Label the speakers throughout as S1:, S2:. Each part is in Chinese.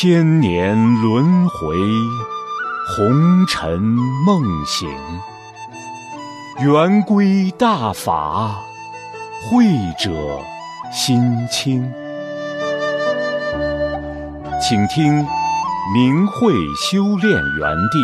S1: 千年轮回，红尘梦醒。圆规大法，慧者心清。请听明慧修炼园地。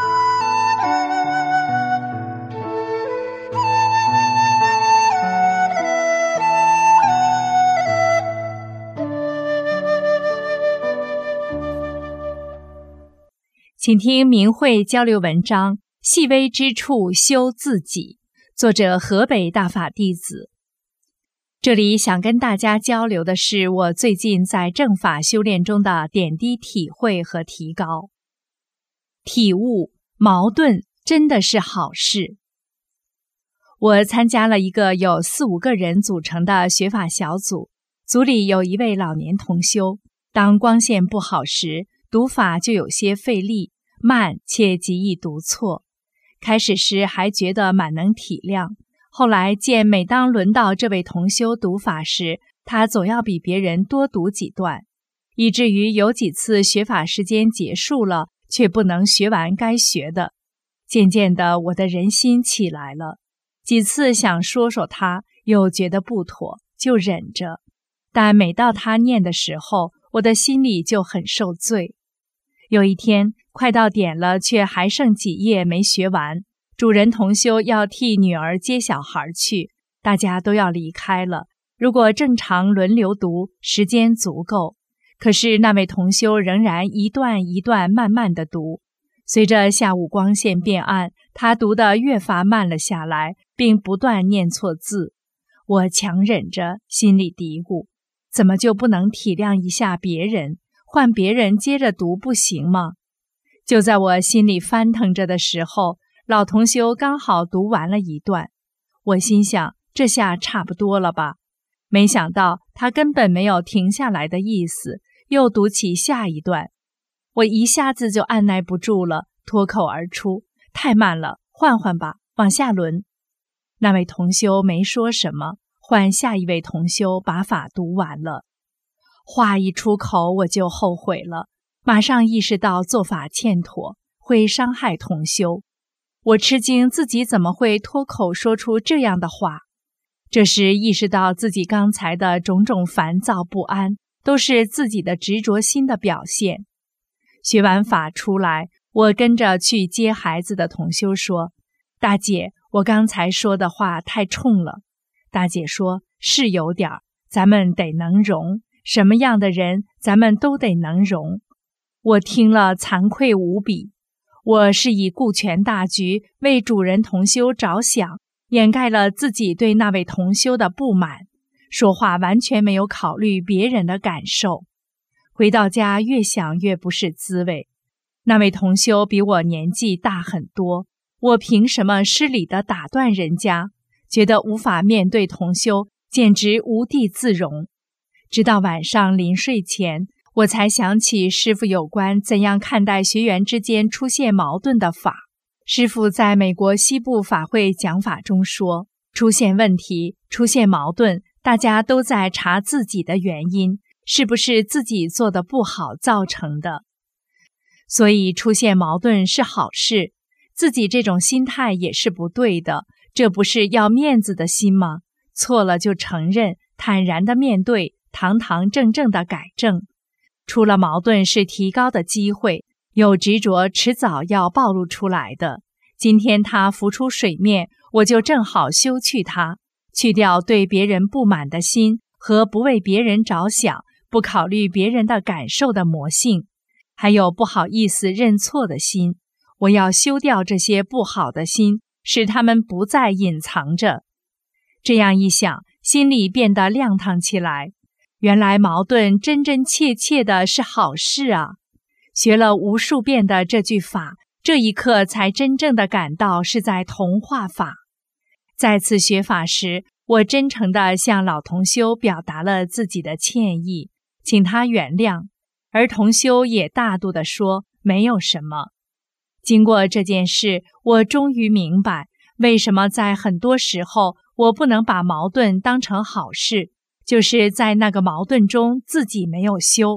S2: 请听明慧交流文章，细微之处修自己，作者河北大法弟子。这里想跟大家交流的是我最近在正法修炼中的点滴体会和提高。体悟矛盾真的是好事。我参加了一个有4、5个人组成的学法小组，组里有一位老年同修，当光线不好时，读法就有些费力，慢且极易读错。开始时还觉得蛮能体谅，后来见每当轮到这位同修读法时，他总要比别人多读几段，以至于有几次学法时间结束了，却不能学完该学的。渐渐的，我的人心起来了，几次想说说他，又觉得不妥，就忍着。但每到他念的时候，我的心里就很受罪。有一天快到点了，却还剩几页没学完，主人同修要替女儿接小孩去，大家都要离开了，如果正常轮流读，时间足够。可是那位同修仍然一段一段慢慢地读，随着下午光线变暗，他读得越发慢了下来，并不断念错字。我强忍着，心里嘀咕，怎么就不能体谅一下别人，换别人接着读不行吗？就在我心里翻腾着的时候，老同修刚好读完了一段，我心想这下差不多了吧，没想到他根本没有停下来的意思，又读起下一段。我一下子就按耐不住了，脱口而出，太慢了，换换吧，往下轮。那位同修没说什么，换下一位同修把法读完了。话一出口我就后悔了，马上意识到做法欠妥，会伤害同修。我吃惊自己怎么会脱口说出这样的话。这时意识到自己刚才的种种烦躁不安，都是自己的执着心的表现。学完法出来，我跟着去接孩子的同修说，大姐，我刚才说的话太冲了。大姐说，是有点，咱们得能容，什么样的人咱们都得能容。我听了惭愧无比，我是以顾全大局，为主人同修着想，掩盖了自己对那位同修的不满，说话完全没有考虑别人的感受。回到家越想越不是滋味，那位同修比我年纪大很多，我凭什么失礼地打断人家？觉得无法面对同修，简直无地自容。直到晚上临睡前，我才想起师父有关怎样看待学员之间出现矛盾的法。师父在美国西部法会讲法中说，出现问题，出现矛盾，大家都在查自己的原因，是不是自己做的不好造成的。所以出现矛盾是好事，自己这种心态也是不对的，这不是要面子的心吗？错了就承认，坦然地面对，堂堂正正地改正。出了矛盾是提高的机会，有执着迟早要暴露出来的。今天它浮出水面，我就正好修去它，去掉对别人不满的心和不为别人着想，不考虑别人的感受的魔性，还有不好意思认错的心。我要修掉这些不好的心，使它们不再隐藏着。这样一想，心里变得亮堂起来。原来矛盾真真切切的是好事啊！学了无数遍的这句法，这一刻才真正的感到是在同化法。再次学法时，我真诚地向老同修表达了自己的歉意，请他原谅，而同修也大度地说没有什么。经过这件事，我终于明白，为什么在很多时候我不能把矛盾当成好事，就是在那个矛盾中自己没有修。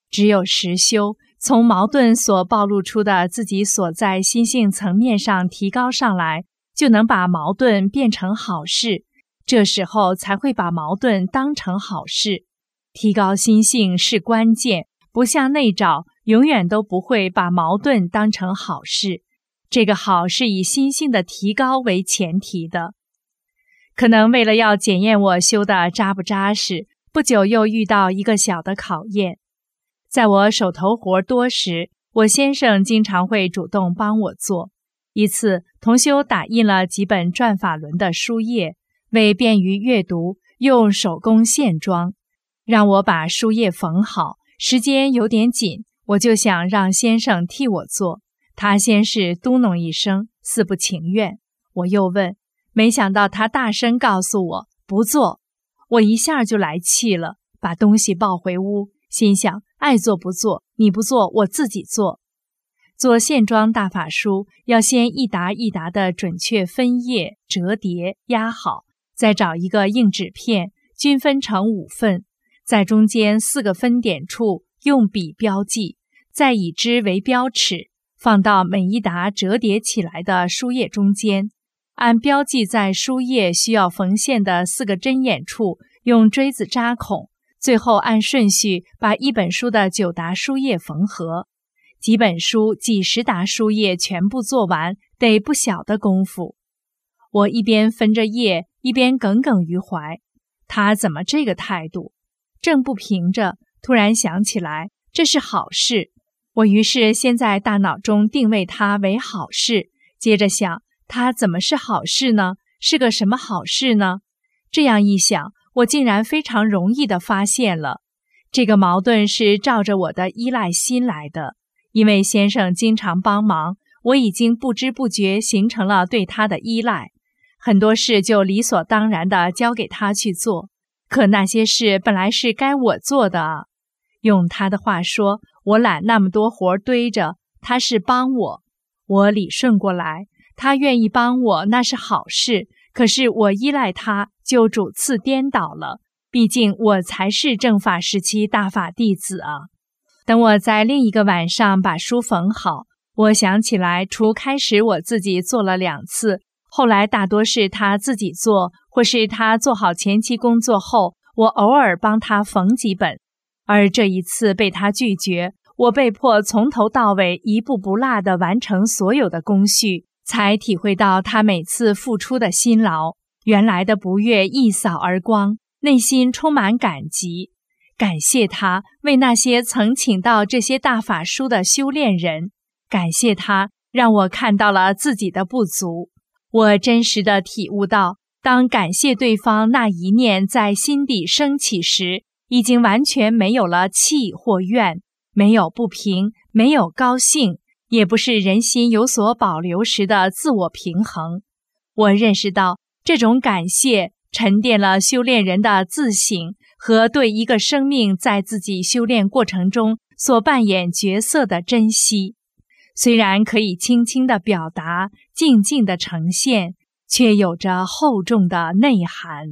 S2: 只有实修，从矛盾所暴露出的自己所在心性层面上提高上来，就能把矛盾变成好事，这时候才会把矛盾当成好事。提高心性是关键，不像内找，永远都不会把矛盾当成好事。这个好是以心性的提高为前提的。可能为了要检验我修的扎不扎实，不久又遇到一个小的考验。在我手头活多时，我先生经常会主动帮我做。一次，同修打印了几本转法轮的书页，为便于阅读，用手工线装，让我把书页缝好。时间有点紧，我就想让先生替我做。他先是嘟哝一声，似不情愿。我又问，没想到他大声告诉我不做。我一下就来气了，把东西抱回屋，心想爱做不做，你不做我自己做。做线装大法书要先一沓一沓的准确分页、折叠、压好，再找一个硬纸片，均分成5份，在中间4个分点处用笔标记，再以之为标尺，放到每一沓折叠起来的书页中间，按标记在书页需要缝线的4个针眼处用锥子扎孔，最后按顺序把一本书的9沓书页缝合。几本书几10沓书页全部做完，得不小的功夫。我一边分着页，一边耿耿于怀，他怎么这个态度？正不平着，突然想起来这是好事，我于是先在大脑中定位它为好事，接着想它怎么是好事呢？是个什么好事呢？这样一想，我竟然非常容易地发现了，这个矛盾是照着我的依赖心来的。因为先生经常帮忙，我已经不知不觉形成了对他的依赖，很多事就理所当然地交给他去做，可那些事本来是该我做的啊。用他的话说，我揽那么多活堆着，他是帮我。我理顺过来，他愿意帮我那是好事，可是我依赖他就主次颠倒了，毕竟我才是正法时期大法弟子啊。等我在另一个晚上把书缝好，我想起来除开始我自己做了2次，后来大多是他自己做，或是他做好前期工作后，我偶尔帮他缝几本。而这一次被他拒绝，我被迫从头到尾一步不落地完成所有的工序，才体会到他每次付出的辛劳。原来的不悦一扫而光，内心充满感激。感谢他为那些曾请到这些大法书的修炼人，感谢他让我看到了自己的不足。我真实地体悟到，当感谢对方那一念在心底升起时，已经完全没有了气或怨，没有不平，没有高兴，也不是人心有所保留时的自我平衡。我认识到这种感谢沉淀了修炼人的自省和对一个生命在自己修炼过程中所扮演角色的珍惜。虽然可以轻轻地表达，静静地呈现，却有着厚重的内涵。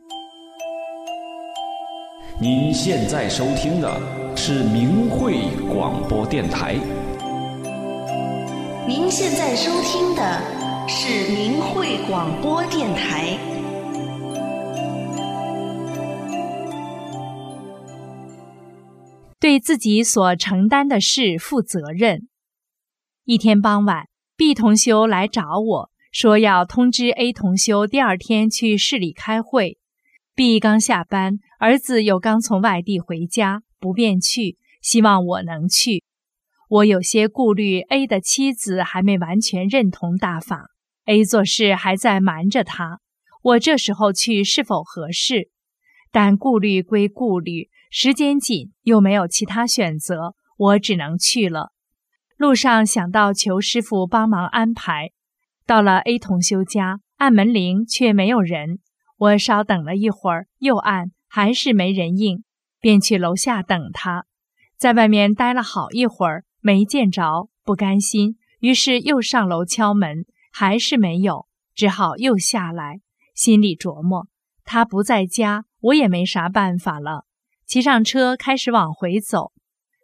S1: 您现在收听的是明慧广播电台。
S3: 您现在收听的是明慧广播电台。
S2: 对自己所承担的事负责任。一天傍晚， B 同修来找我，说要通知 A 同修第2天去市里开会。B 刚下班，儿子又刚从外地回家，不便去，希望我能去。我有些顾虑 A 的妻子还没完全认同大法， A 做事还在瞒着他，我这时候去是否合适？但顾虑归顾虑，时间紧又没有其他选择，我只能去了。路上想到求师父帮忙安排，到了 A 同修家，按门铃却没有人。我稍等了一会儿，又按，还是没人应，便去楼下等他。在外面待了好一会儿，没见着，不甘心，于是又上楼敲门，还是没有，只好又下来，心里琢磨，他不在家，我也没啥办法了。骑上车开始往回走，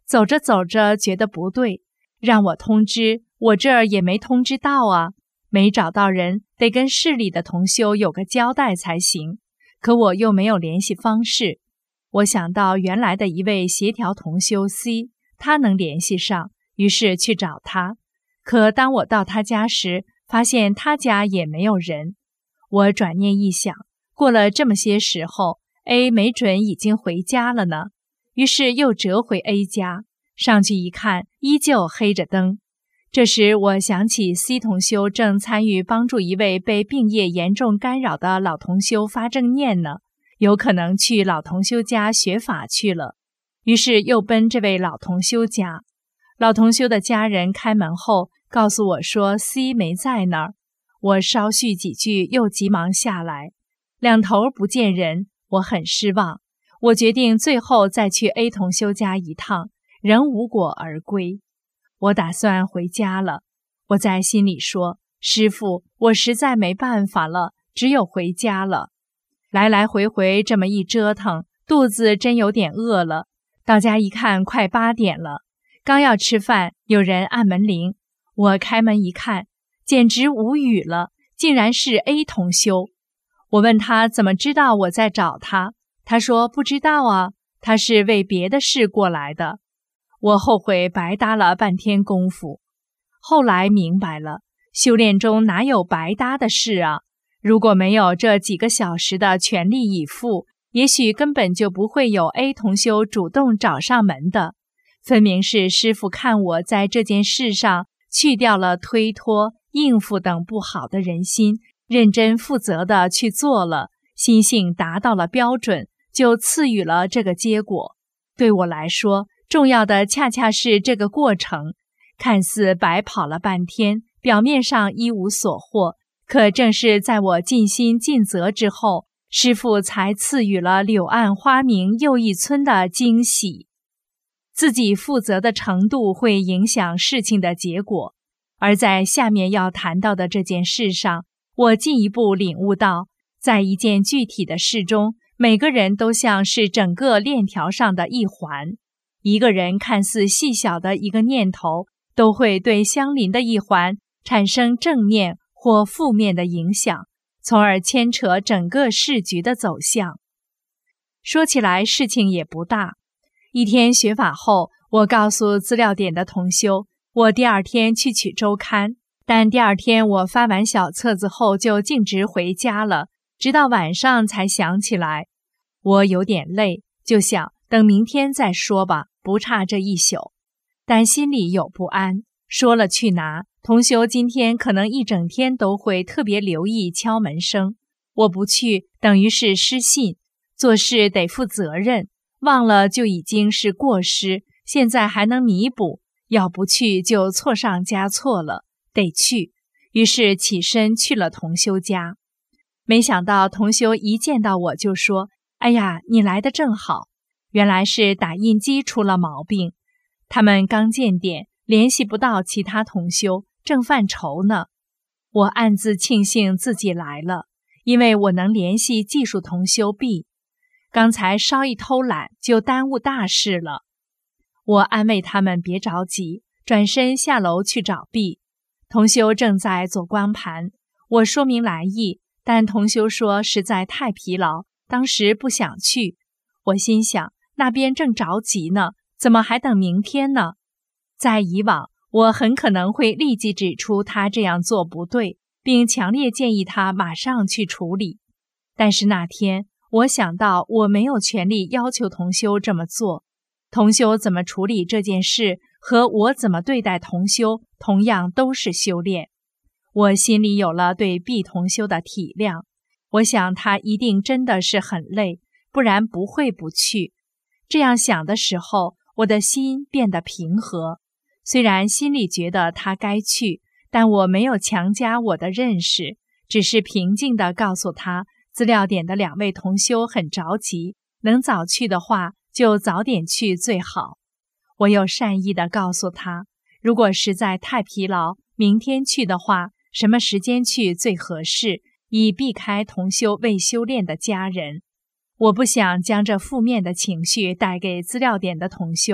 S2: 走着走着觉得不对，让我通知，我这儿也没通知到啊，没找到人，得跟市里的同修有个交代才行。可我又没有联系方式，我想到原来的一位协调同修 C， 他能联系上，于是去找他。可当我到他家时，发现他家也没有人。我转念一想，过了这么些时候 ，A 没准已经回家了呢。于是又折回 A 家，上去一看，依旧黑着灯。这时我想起 C 同修正参与帮助一位被病业严重干扰的老同修发正念呢，有可能去老同修家学法去了。于是又奔这位老同修家。老同修的家人开门后告诉我说 C 没在那儿。我稍叙几句，又急忙下来，两头不见人，我很失望。我决定最后再去 A 同修家一趟，仍无果而归。我打算回家了。我在心里说，师父，我实在没办法了，只有回家了。来来回回这么一折腾，肚子真有点饿了。到家一看，快8点了。刚要吃饭，有人按门铃。我开门一看，简直无语了，竟然是 A 同修。我问他怎么知道我在找他，他说不知道啊，他是为别的事过来的。我后悔白搭了半天功夫。后来明白了，修炼中哪有白搭的事啊？如果没有这几个小时的全力以赴，也许根本就不会有 A 同修主动找上门的。分明是师父看我在这件事上去掉了推脱、应付等不好的人心，认真负责地去做了，心性达到了标准，就赐予了这个结果。对我来说，重要的恰恰是这个过程。看似白跑了半天，表面上一无所获，可正是在我尽心尽责之后，师父才赐予了柳暗花明又一村的惊喜。自己负责的程度会影响事情的结果，而在下面要谈到的这件事上，我进一步领悟到，在一件具体的事中，每个人都像是整个链条上的一环，一个人看似细小的一个念头，都会对相邻的一环产生正面或负面的影响，从而牵扯整个事局的走向。说起来事情也不大。一天学法后，我告诉资料点的同修，我第二天去取周刊，但第二天我发完小册子后就径直回家了，直到晚上才想起来。我有点累，就想等明天再说吧，不差这一宿。但心里有不安，说了去拿，同修今天可能一整天都会特别留意敲门声，我不去等于是失信，做事得负责任，忘了就已经是过失，现在还能弥补，要不去就错上加错了，得去。于是起身去了同修家。没想到同修一见到我就说，哎呀，你来得正好。原来是打印机出了毛病，他们刚建点，联系不到其他同修，正犯愁呢。我暗自庆幸自己来了，因为我能联系技术同修 B。刚才稍一偷懒就耽误大事了。我安慰他们别着急，转身下楼去找 B。 同修正在做光盘，我说明来意，但同修说实在太疲劳，当时不想去。我心想，那边正着急呢，怎么还等明天呢？在以往，我很可能会立即指出他这样做不对，并强烈建议他马上去处理。但是那天我想到我没有权利要求同修这么做，同修怎么处理这件事和我怎么对待同修同样都是修炼。我心里有了对 B 同修的体谅，我想他一定真的是很累，不然不会不去。这样想的时候，我的心变得平和，虽然心里觉得他该去，但我没有强加我的认识，只是平静地告诉他，资料点的2位同修很着急，能早去的话就早点去最好。我又善意地告诉他，如果实在太疲劳，明天去的话，什么时间去最合适，以避开同修未修炼的家人。我不想将这负面的情绪带给资料点的同修，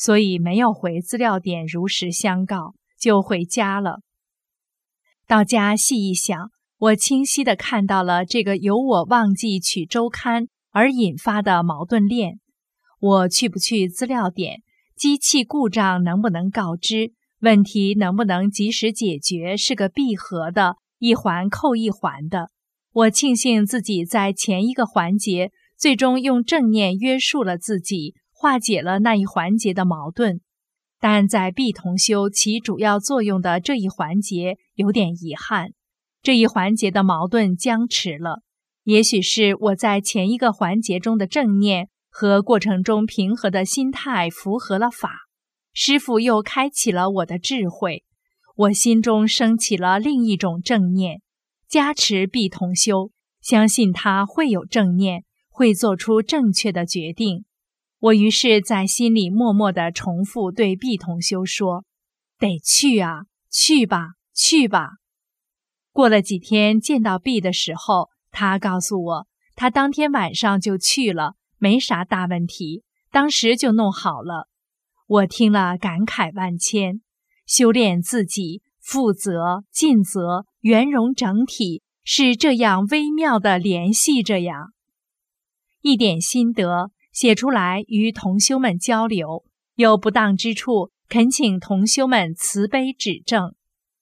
S2: 所以没有回资料点如实相告，就回家了。到家细一想，我清晰地看到了这个由我忘记取周刊而引发的矛盾链。我去不去资料点，机器故障能不能告知，问题能不能及时解决，是个闭合的，一环扣一环的。我庆幸自己在前一个环节最终用正念约束了自己，化解了那一环节的矛盾。但在必同修起主要作用的这一环节有点遗憾，这一环节的矛盾僵持了。也许是我在前一个环节中的正念和过程中平和的心态符合了法，师父又开启了我的智慧，我心中升起了另一种正念，加持必同修，相信他会有正念，会做出正确的决定。我于是在心里默默地重复对毕同修说：得去啊，去吧，去吧。过了几天见到毕的时候，他告诉我，他当天晚上就去了，没啥大问题，当时就弄好了。我听了感慨万千，修炼自己，负责、尽责、圆融整体，是这样微妙地联系着呀。一点心得写出来与同修们交流，有不当之处，恳请同修们慈悲指正。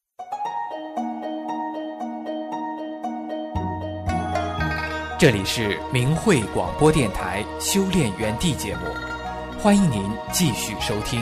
S4: 这里是明慧广播电台修炼园地节目，欢迎您继续收听。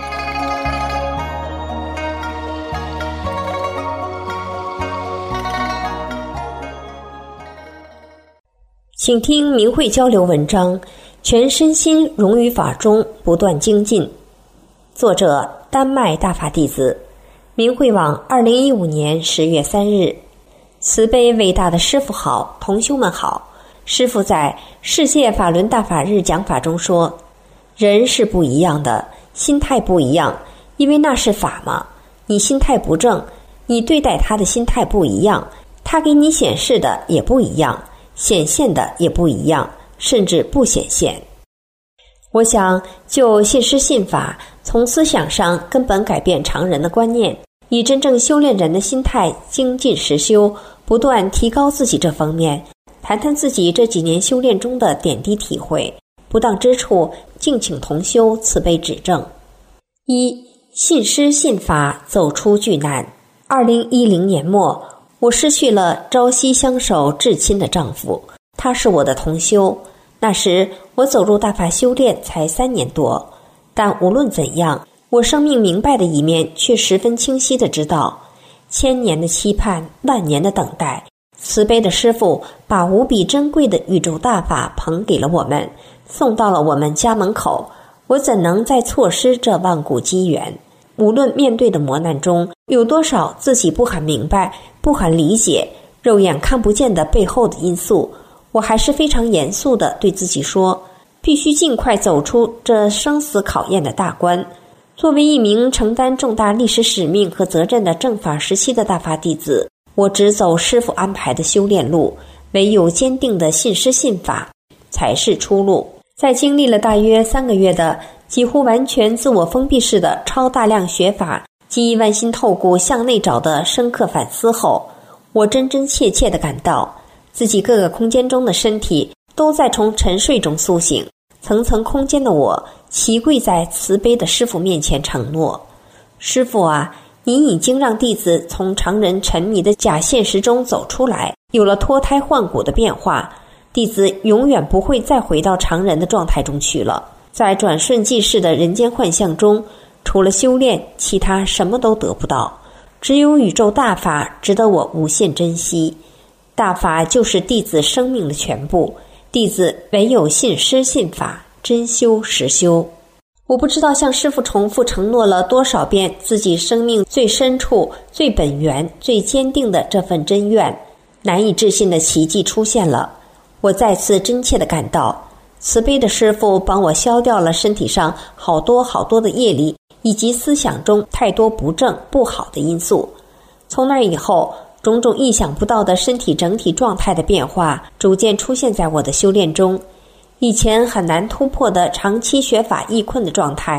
S5: 请听明慧交流文章，全身心融于法中，不断精进。作者丹麦大法弟子，明慧网2015年10月3日。慈悲伟大的师父好，同修们好。师父在世界法轮大法日讲法中说，人是不一样的，心态不一样，因为那是法嘛。你心态不正，你对待他的心态不一样，他给你显示的也不一样，显现的也不一样，甚至不显现。我想就信师信法，从思想上根本改变常人的观念，以真正修炼人的心态精进实修，不断提高自己这方面，谈谈自己这几年修炼中的点滴体会，不当之处敬请同修慈悲指正。一、信师信法走出巨难。2010年末，我失去了朝夕相守至亲的丈夫，他是我的同修。那时我走入大法修炼才3年多，但无论怎样，我生命明白的一面却十分清晰地知道，1000年的期盼，万年的等待，慈悲的师父把无比珍贵的宇宙大法捧给了我们，送到了我们家门口，我怎能再错失这万古机缘？无论面对的磨难中有多少自己不很明白、不很理解、肉眼看不见的背后的因素，我还是非常严肃地对自己说，必须尽快走出这生死考验的大关。作为一名承担重大历史使命和责任的正法时期的大法弟子，我只走师父安排的修炼路，唯有坚定的信师信法才是出路。在经历了大约3个月的几乎完全自我封闭式的超大量学法及万心透骨向内找的深刻反思后，我真真切切地感到自己各个空间中的身体都在从沉睡中苏醒。层层空间的我齐跪在慈悲的师父面前承诺，师父啊，你已经让弟子从常人沉迷的假现实中走出来，有了脱胎换骨的变化，弟子永远不会再回到常人的状态中去了。在转瞬即逝的人间幻象中，除了修炼，其他什么都得不到，只有宇宙大法值得我无限珍惜。大法就是弟子生命的全部，弟子唯有信师信法，真修实修。我不知道向师父重复承诺了多少遍自己生命最深处、最本源、最坚定的这份真愿，难以置信的奇迹出现了。我再次真切地感到，慈悲的师父帮我消掉了身体上好多的业力，以及思想中太多不正不好的因素。从那以后，种种意想不到的身体整体状态的变化逐渐出现在我的修炼中。以前很难突破的长期学法易困的状态，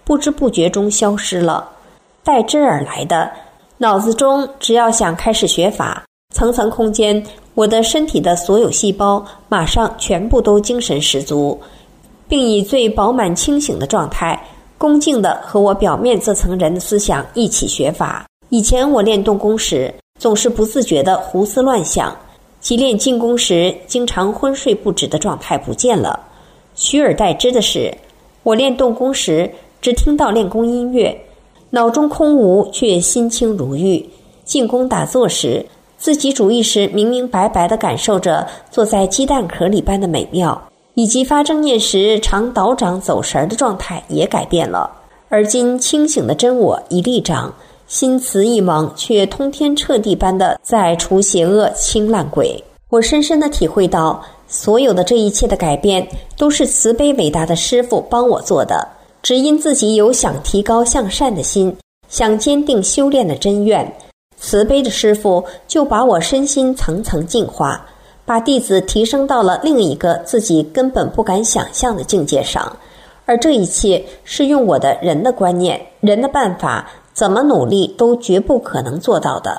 S5: 不知不觉中消失了，代之而来的脑子中只要想开始学法，层层空间，我的身体的所有细胞马上全部都精神十足，并以最饱满清醒的状态恭敬地和我表面这层人的思想一起学法。以前我练动功时总是不自觉地胡思乱想，即练静功时经常昏睡不止的状态不见了。取而代之的是，我练动功时只听到练功音乐，脑中空无，却心清如玉。静功打坐时，自己主意时明明白白地感受着坐在鸡蛋壳里般的美妙，以及发正念时常倒掌走神的状态也改变了。而今清醒的真我一立掌，心慈意猛，却通天彻地般的在除邪恶清烂鬼。我深深地体会到，所有的这一切的改变都是慈悲伟大的师父帮我做的，只因自己有想提高向善的心，想坚定修炼的真愿，慈悲的师父就把我身心层层净化，把弟子提升到了另一个自己根本不敢想象的境界上。而这一切是用我的人的观念、人的办法，怎么努力都绝不可能做到的。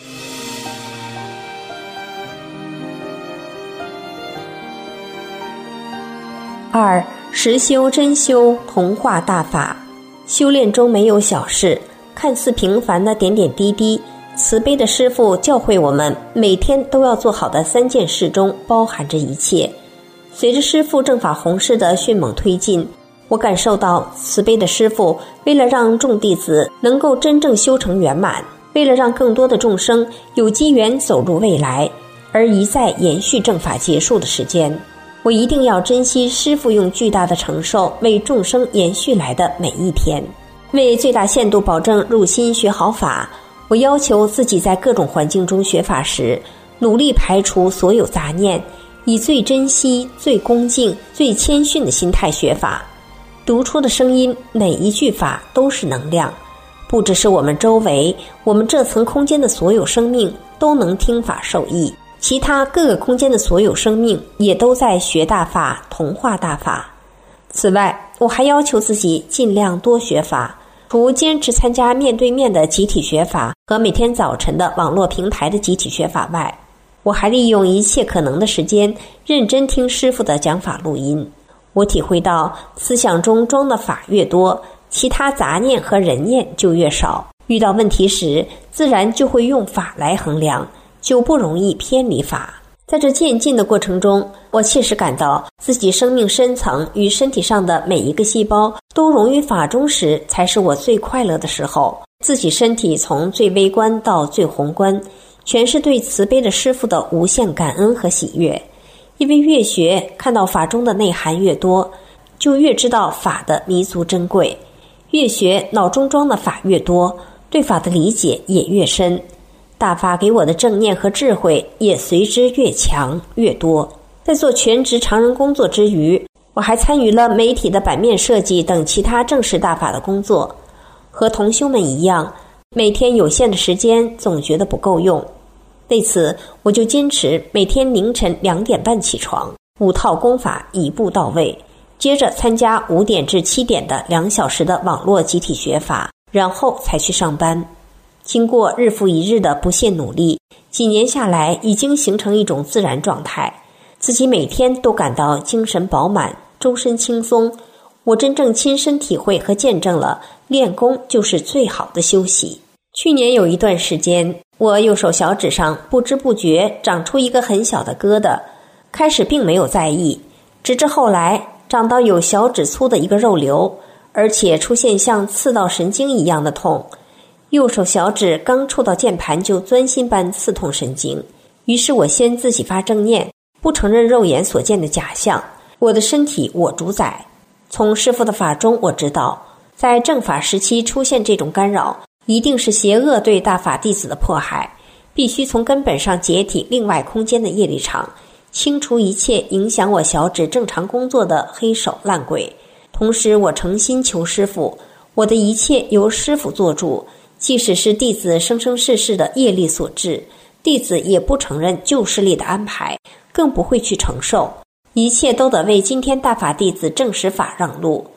S5: 二、实修真修同化大法。修炼中没有小事，看似平凡的点点滴滴，慈悲的师父教诲我们每天都要做好的3件事中包含着一切。随着师父正法弘誓的迅猛推进，我感受到慈悲的师父为了让众弟子能够真正修成圆满，为了让更多的众生有机缘走入未来，而一再延续正法结束的时间。我一定要珍惜师父用巨大的承受为众生延续来的每一天。为最大限度保证入心学好法，我要求自己在各种环境中学法时，努力排除所有杂念，以最珍惜、最恭敬、最谦逊的心态学法。读出的声音，每一句法都是能量，不只是我们周围，我们这层空间的所有生命都能听法受益，其他各个空间的所有生命也都在学大法、同化大法。此外，我还要求自己尽量多学法，除坚持参加面对面的集体学法和每天早晨的网络平台的集体学法外，我还利用一切可能的时间认真听师父的讲法录音。我体会到，思想中装的法越多，其他杂念和人念就越少，遇到问题时自然就会用法来衡量，就不容易偏离法。在这渐进的过程中，我切实感到自己生命深层与身体上的每一个细胞都融于法中时，才是我最快乐的时候。自己身体从最微观到最宏观，全是对慈悲的师父的无限感恩和喜悦。因为越学，看到法中的内涵越多，就越知道法的弥足珍贵。越学，脑中装的法越多，对法的理解也越深。大法给我的正念和智慧也随之越强越多。在做全职常人工作之余，我还参与了媒体的版面设计等其他正式大法的工作。和同修们一样，每天有限的时间总觉得不够用。为此，我就坚持每天凌晨2点半起床，5套功法一步到位，接着参加5点至7点的2小时的网络集体学法，然后才去上班。经过日复一日的不懈努力，几年下来已经形成一种自然状态，自己每天都感到精神饱满，周身轻松。我真正亲身体会和见证了练功就是最好的休息。去年有一段时间，我右手小指上不知不觉长出一个很小的疙瘩，开始并没有在意，直至后来长到有小指粗的一个肉瘤，而且出现像刺到神经一样的痛。右手小指刚触到键盘就钻心般刺痛神经，于是我先自己发正念，不承认肉眼所见的假象，我的身体我主宰。从师父的法中我知道，在正法时期出现这种干扰，一定是邪恶对大法弟子的迫害，必须从根本上解体另外空间的业力场，清除一切影响我小指正常工作的黑手烂鬼。同时我诚心求师父，我的一切由师父做主，即使是弟子生生世世的业力所致，弟子也不承认旧势力的安排，更不会去承受，一切都得为今天大法弟子正实法让路。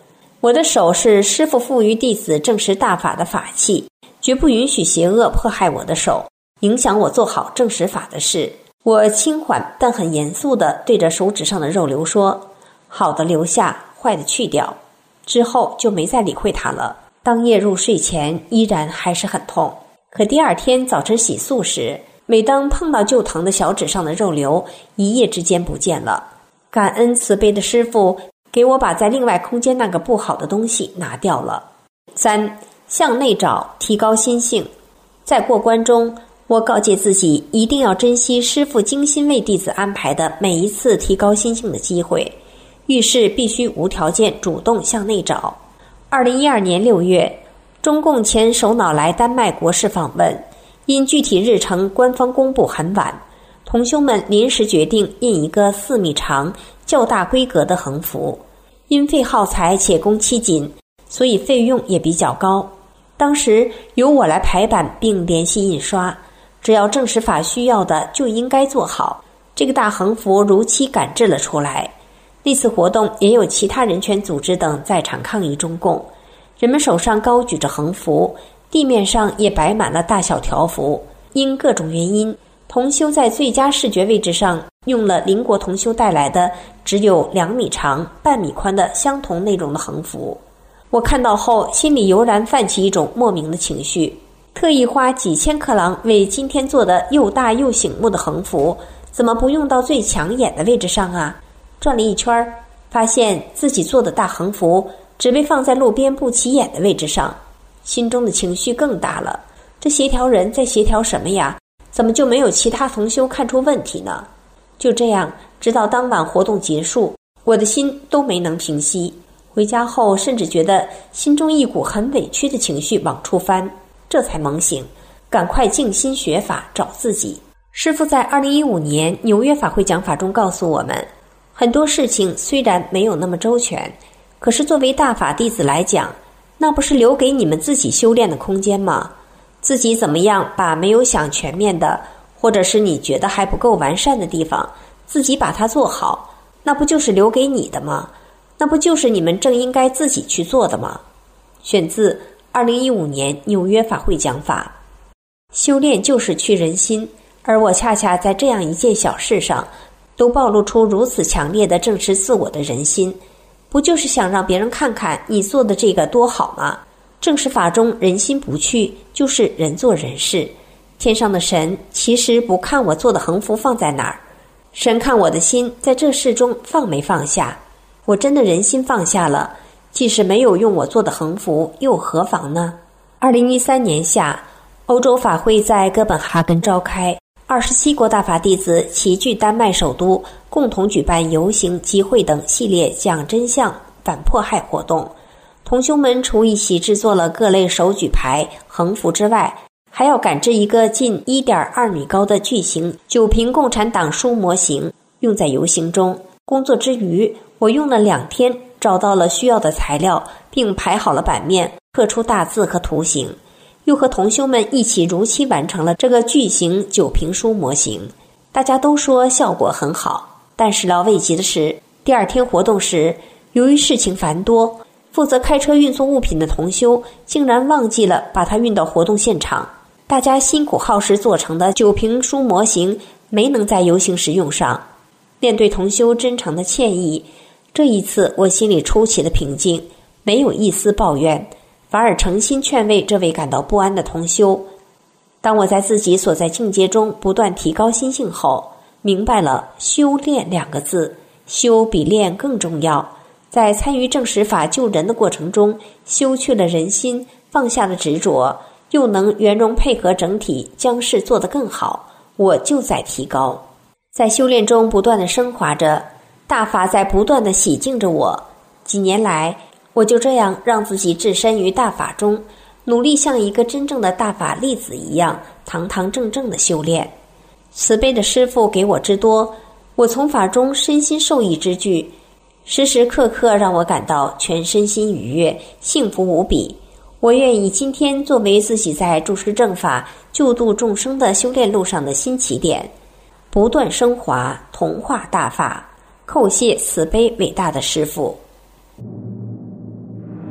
S5: 我的手是师父赋予弟子证实大法的法器，绝不允许邪恶迫害我的手，影响我做好证实法的事。我轻缓但很严肃地对着手指上的肉瘤说：好的留下，坏的去掉。之后就没再理会它了。当夜入睡前依然还是很痛，可第二天早晨洗漱时，每当碰到就疼的小指上的肉瘤，一夜之间不见了。感恩慈悲的师父给我把在另外空间那个不好的东西拿掉了。3. 向内找，提高心性。在过关中，我告诫自己一定要珍惜师父精心为弟子安排的每一次提高心性的机会，遇事必须无条件主动向内找。2012年6月，中共前首脑来丹麦国事访问，因具体日程官方公布很晚，同修们临时决定印一个4米长、较大规格的横幅。因费耗材且工期紧，所以费用也比较高。当时由我来排版并联系印刷，只要证实法需要的就应该做好。这个大横幅如期赶制了出来。那次活动也有其他人权组织等在场抗议中共，人们手上高举着横幅，地面上也摆满了大小条幅。因各种原因，同修在最佳视觉位置上用了邻国同修带来的只有2米长、半米宽的相同内容的横幅。我看到后心里油然泛起一种莫名的情绪，特意花几千克郎为今天做的又大又醒目的横幅，怎么不用到最抢眼的位置上啊？转了一圈，发现自己做的大横幅只被放在路边不起眼的位置上，心中的情绪更大了。这协调人在协调什么呀？怎么就没有其他同修看出问题呢？就这样，直到当晚活动结束，我的心都没能平息。回家后甚至觉得心中一股很委屈的情绪往出翻，这才猛醒，赶快静心学法找自己。师父在2015年纽约法会讲法中告诉我们，很多事情虽然没有那么周全，可是作为大法弟子来讲，那不是留给你们自己修炼的空间吗？自己怎么样把没有想全面的，或者是你觉得还不够完善的地方，自己把它做好，那不就是留给你的吗？那不就是你们正应该自己去做的吗？选自2015年纽约法会讲法。修炼就是去人心，而我恰恰在这样一件小事上都暴露出如此强烈的正视自我的人心，不就是想让别人看看你做的这个多好吗？正视法中人心不去，就是人做人事。天上的神其实不看我做的横幅放在哪儿，神看我的心在这事中放没放下。我真的人心放下了，即使没有用我做的横幅又何妨呢？2013年夏，欧洲法会在哥本哈根召开，27国大法弟子齐聚丹麦首都，共同举办游行、集会等系列讲真相、反迫害活动。同修们除一起制作了各类手举牌、横幅之外，还要赶制一个近 1.2 米高的巨型9平共产党书模型，用在游行中。工作之余，我用了2天找到了需要的材料，并排好了版面，刻出大字和图形，又和同修们一起如期完成了这个巨型9平书模型。大家都说效果很好，但始料未及的是，第2天活动时，由于事情繁多，负责开车运送物品的同修竟然忘记了把它运到活动现场。大家辛苦耗时做成的9平书模型没能在游行时用上。面对同修真诚的歉意，这一次我心里出奇的平静，没有一丝抱怨，反而诚心劝慰这位感到不安的同修。当我在自己所在境界中不断提高心性后，明白了修炼2个字，修比练更重要。在参与正实法救人的过程中，修去了人心，放下了执着，又能圆融配合整体，将事做得更好，我就在提高。在修炼中不断地升华着，大法在不断地洗净着我。几年来，我就这样让自己置身于大法中，努力像一个真正的大法弟子一样，堂堂正正地修炼。慈悲的师父给我之多，我从法中身心受益之巨，时时刻刻让我感到全身心愉悦，幸福无比。我愿以今天作为自己在注释正法、救度众生的修炼路上的新起点，不断升华，同化大法，叩谢慈悲伟大的师父。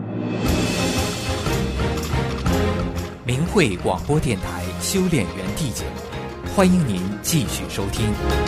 S4: 明慧广播电台修炼园地节目，欢迎您继续收听。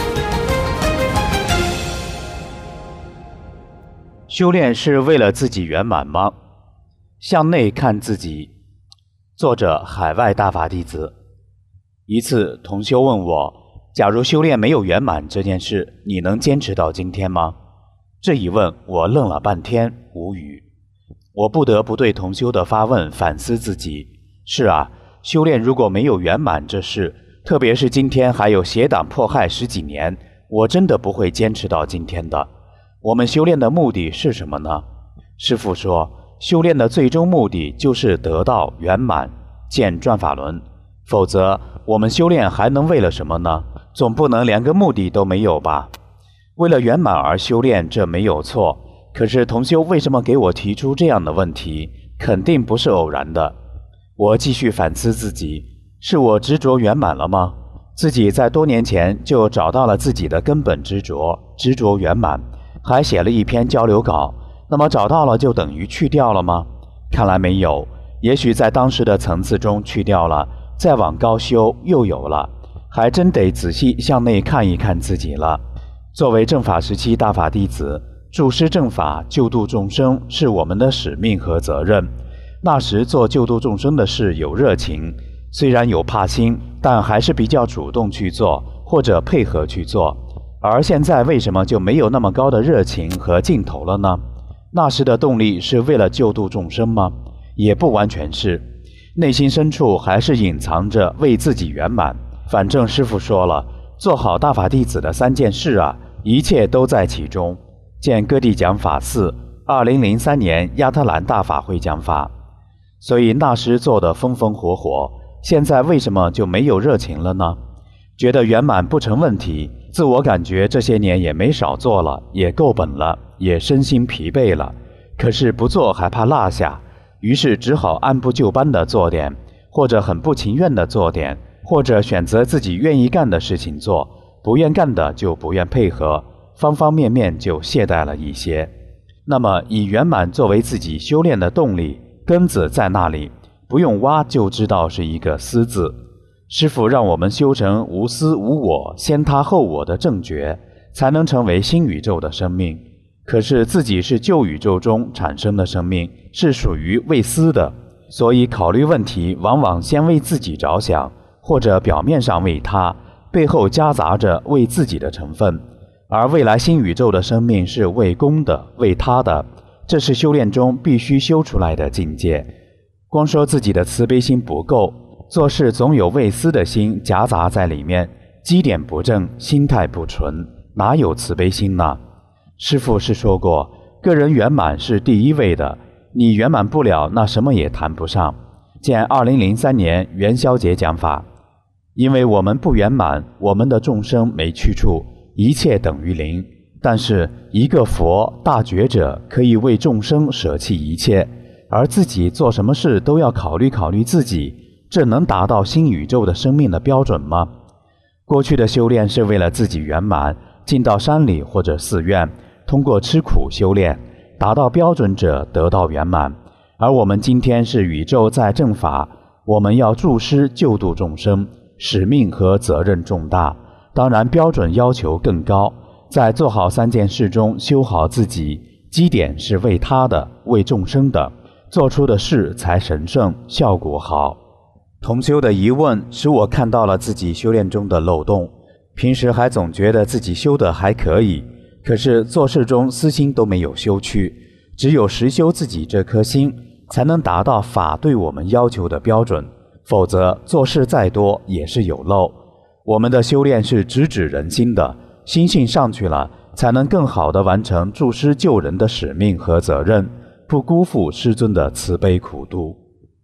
S6: 修炼是为了自己圆满吗？向内看自己。作者海外大法弟子。一次同修问我，假如修炼没有圆满这件事，你能坚持到今天吗？这一问我愣了半天，无语。我不得不对同修的发问反思自己。是啊，修炼如果没有圆满这事，特别是今天还有邪党迫害10几年，我真的不会坚持到今天的。我们修炼的目的是什么呢？师父说，修炼的最终目的就是得到圆满，见转法轮。否则我们修炼还能为了什么呢？总不能连个目的都没有吧？为了圆满而修炼，这没有错。可是同修为什么给我提出这样的问题？肯定不是偶然的。我继续反思自己，是我执着圆满了吗？自己在多年前就找到了自己的根本执着圆满，还写了一篇交流稿。那么找到了就等于去掉了吗？看来没有，也许在当时的层次中去掉了，再往高修又有了，还真得仔细向内看一看自己了。作为正法时期大法弟子，助师正法救度众生是我们的使命和责任。那时做救度众生的事有热情，虽然有怕心，但还是比较主动去做，或者配合去做。而现在为什么就没有那么高的热情和劲头了呢？那时的动力是为了救度众生吗？也不完全是，内心深处还是隐藏着为自己圆满。反正师父说了，做好大法弟子的3件事啊，一切都在其中。见各地讲法4 2003年亚特兰大法会讲法。所以那时做得风风火火，现在为什么就没有热情了呢？觉得圆满不成问题，自我感觉这些年也没少做了，也够本了，也身心疲惫了。可是不做还怕落下，于是只好按部就班地做点，或者很不情愿地做点，或者选择自己愿意干的事情做，不愿干的就不愿配合，方方面面就懈怠了一些。那么以圆满作为自己修炼的动力，根子在那里，不用挖就知道是一个思字。师父让我们修成无私无我，先他后我的正觉，才能成为新宇宙的生命。可是自己是旧宇宙中产生的生命，是属于为私的，所以考虑问题往往先为自己着想，或者表面上为他，背后夹杂着为自己的成分。而未来新宇宙的生命是为公的，为他的，这是修炼中必须修出来的境界。光说自己的慈悲心不够，做事总有为私的心夹杂在里面，基点不正，心态不纯，哪有慈悲心呢？师父是说过，个人圆满是第一位的，你圆满不了，那什么也谈不上。见2003年元宵节讲法。因为我们不圆满，我们的众生没去处，一切等于零。但是一个佛大觉者可以为众生舍弃一切，而自己做什么事都要考虑自己，这能达到新宇宙的生命的标准吗？过去的修炼是为了自己圆满，进到山里或者寺院，通过吃苦修炼，达到标准者得到圆满。而我们今天是宇宙在正法，我们要助师救度众生，使命和责任重大，当然标准要求更高。在做好3件事中修好自己，基点是为他的，为众生的，做出的事才神圣，效果好。同修的疑问使我看到了自己修炼中的漏洞。平时还总觉得自己修得还可以，可是做事中私心都没有修去，只有实修自己这颗心，才能达到法对我们要求的标准，否则做事再多也是有漏。我们的修炼是直指人心的，心性上去了，才能更好地完成助师救人的使命和责任，不辜负师尊的慈悲苦度。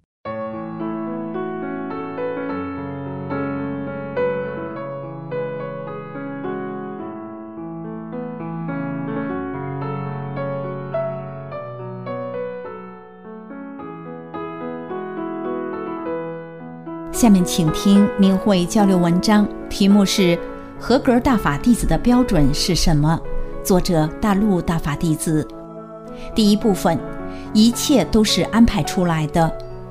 S7: 下面请听明慧交流文章，题目是合格大法弟子的标准是什么？作者大陆大法弟子。第一部分，一切都是安排出来的。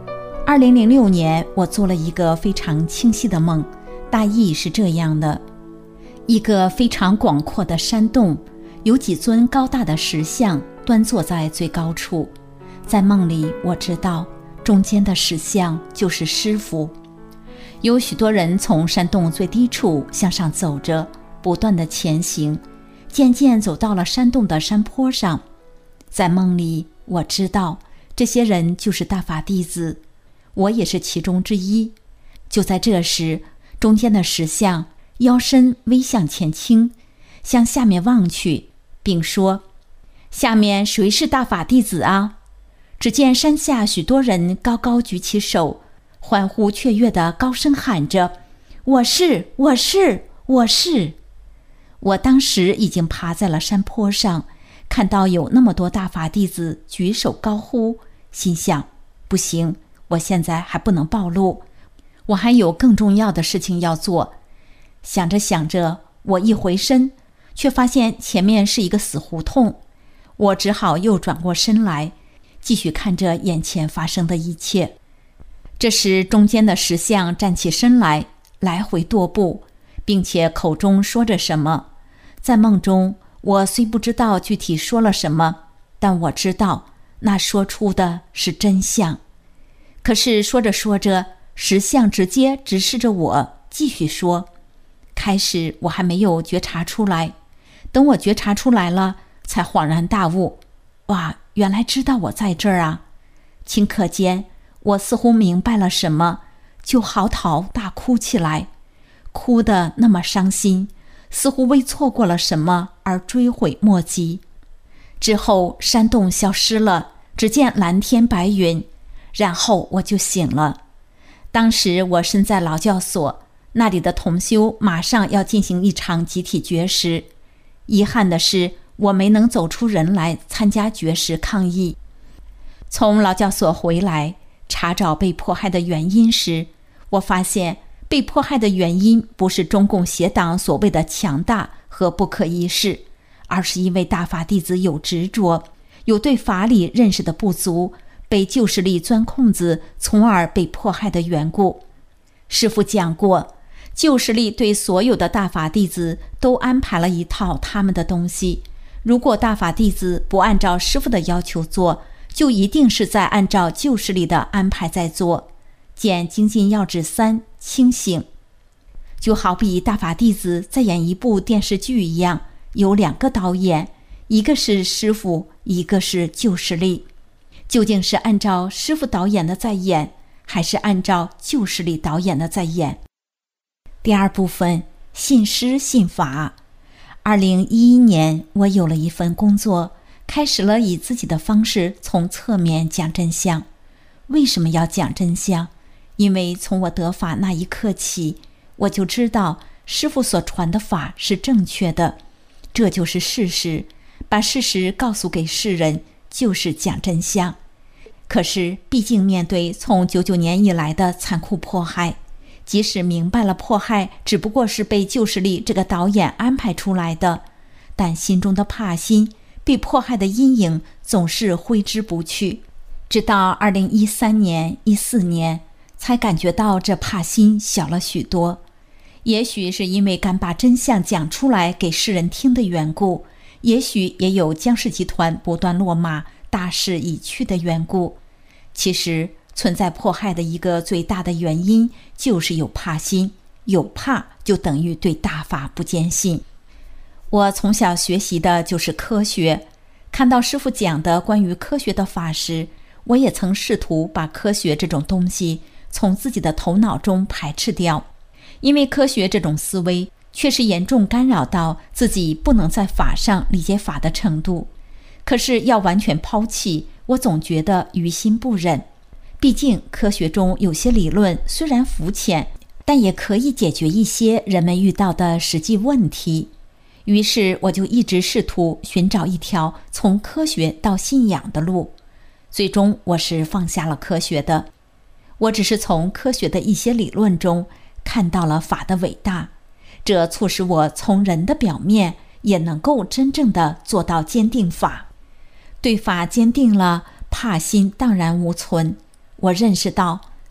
S7: 2006年，我做了一个非常清晰的梦，大意是这样的：一个非常广阔的山洞，有几尊高大的石像端坐在最高处。在梦里，我知道中间的石像就是师父。有许多人从山洞最低处向上走着，不断地前行，渐渐走到了山洞的山坡上。在梦里，我知道这些人就是大法弟子，我也是其中之一。就在这时，中间的石像腰身微向前倾，向下面望去，并说：下面谁是大法弟子啊？只见山下许多人高高举起手，欢呼雀跃地高声喊着：我是，我是，我是。我当时已经爬在了山坡上，看到有那么多大法弟子举手高呼，心想：不行，我现在还不能暴露，我还有更重要的事情要做。想着想着，我一回身，却发现前面是一个死胡同，我只好又转过身来，继续看着眼前发生的一切。这时，中间的石像站起身来，来回踱步，并且口中说着什么。在梦中，我虽不知道具体说了什么，但我知道那说出的是真相。可是说着说着，石像直接直视着我，继续说。开始我还没有觉察出来，等我觉察出来了，才恍然大悟，哇，原来知道我在这儿啊！顷刻间，我似乎明白了什么，就嚎啕大哭起来，哭得那么伤心，似乎为错过了什么而追悔莫及。之后山洞消失了，只见蓝天白云，然后我就醒了。当时我身在劳教所，那里的同修马上要进行一场集体绝食，遗憾的是我没能走出人来参加绝食抗议。从劳教所回来查找被迫害的原因时，我发现被迫害的原因不是中共邪党所谓的强大和不可一世，而是因为大法弟子有执着，有对法理认识的不足，被旧势力钻空子，从而被迫害的缘故。师父讲过，旧势力对所有的大法弟子都安排了一套他们的东西，如果大法弟子不按照师父的要求做，就一定是在按照旧势力的安排在做。见精进要旨3，清醒。就好比大法弟子在演一部电视剧一样，有2个导演，一个是师父，一个是旧势力。究竟是按照师父导演的在演，还是按照旧势力导演的在演？第二部分，信师信法。2011年，我有了一份工作，开始了以自己的方式从侧面讲真相。为什么要讲真相？因为从我得法那一刻起，我就知道师父所传的法是正确的，这就是事实。把事实告诉给世人，就是讲真相。可是毕竟面对从99年以来的残酷迫害，即使明白了迫害只不过是被旧势力这个导演安排出来的，但心中的怕心，被迫害的阴影总是挥之不去。直到2013年、14年，才感觉到这怕心小了许多。也许是因为敢把真相讲出来给世人听的缘故，也许也有江氏集团不断落马、大势已去的缘故。其实存在迫害的一个最大的原因就是有怕心，有怕就等于对大法不坚信。我从小学习的就是科学，看到师父讲的关于科学的法时，我也曾试图把科学这种东西从自己的头脑中排斥掉，因为科学这种思维确实严重干扰到自己不能在法上理解法的程度。可是要完全抛弃，我总觉得于心不忍。毕竟科学中有些理论虽然肤浅，但也可以解决一些人们遇到的实际问题。于是我就一直试图寻找一条从科学到信仰的路。最终我是放下了科学的，我只是从科学的一些理论中看到了法的伟大，这促使我从人的表面也能够真正的做到坚定法。对法坚定了，怕心荡然无存。我认识到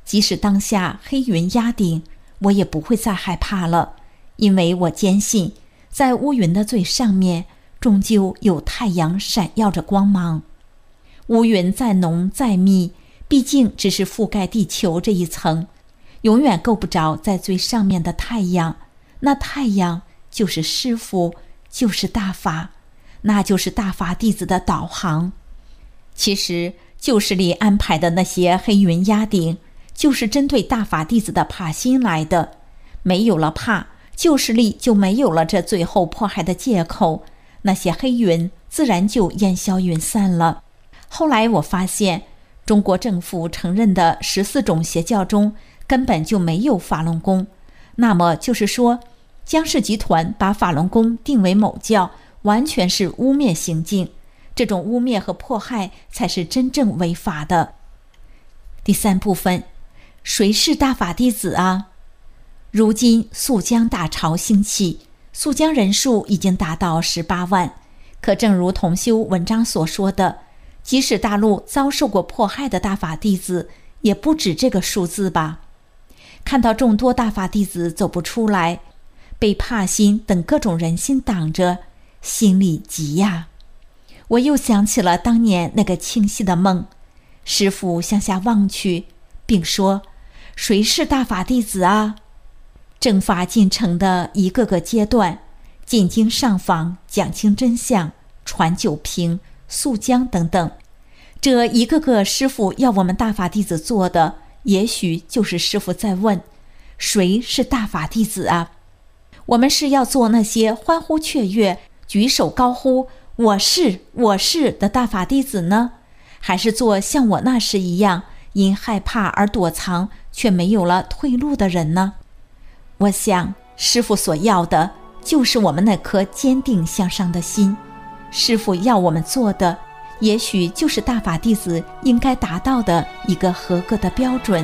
S7: 即使当下黑云压顶，我也不会再害怕了，因为我坚信，在乌云的最上面，终究有太阳闪耀着光芒。乌云再浓再密，毕竟只是覆盖地球这一层，永远够不着在最上面的太阳。那太阳就是师父，就是大法，那就是大法弟子的导航。其实旧时里安排的那些黑云压顶，就是针对大法弟子的怕心来的。没有了怕，旧时里就没有了这最后迫害的借口，那些黑云自然就烟消云散了。后来我发现，中国政府承认的14种邪教中根本就没有法轮功，那么就是说，江氏集团把法轮功定为某教，完全是污蔑行径，这种污蔑和迫害才是真正违法的。第3部分，谁是大法弟子啊？如今肃江大潮兴起，肃江人数已经达到18万，可正如同修文章所说的，即使大陆遭受过迫害的大法弟子，也不止这个数字吧。看到众多大法弟子走不出来，被怕心等各种人心挡着，心里急呀。我又想起了当年那个清晰的梦，师父向下望去，并说：谁是大法弟子啊？正法进程的一个个阶段，进京上访，讲清真相，传九平、肃江等等，这一个个师父要我们大法弟子做的，也许就是师父在问：谁是大法弟子啊？我们是要做那些欢呼雀跃、举手高呼我是我是的大法弟子呢，还是做像我那时一样因害怕而躲藏却没有了退路的人呢？我想师父所要的就是我们那颗坚定向上的心，师父要我们做的也许就是大法弟子应该达到的一个合格的标准。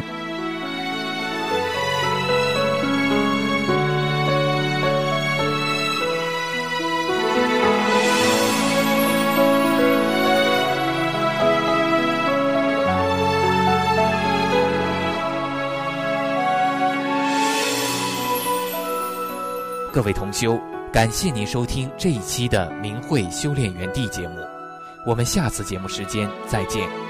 S4: 各位同修，感谢您收听这一期的明慧修炼园地节目，我们下次节目时间再见。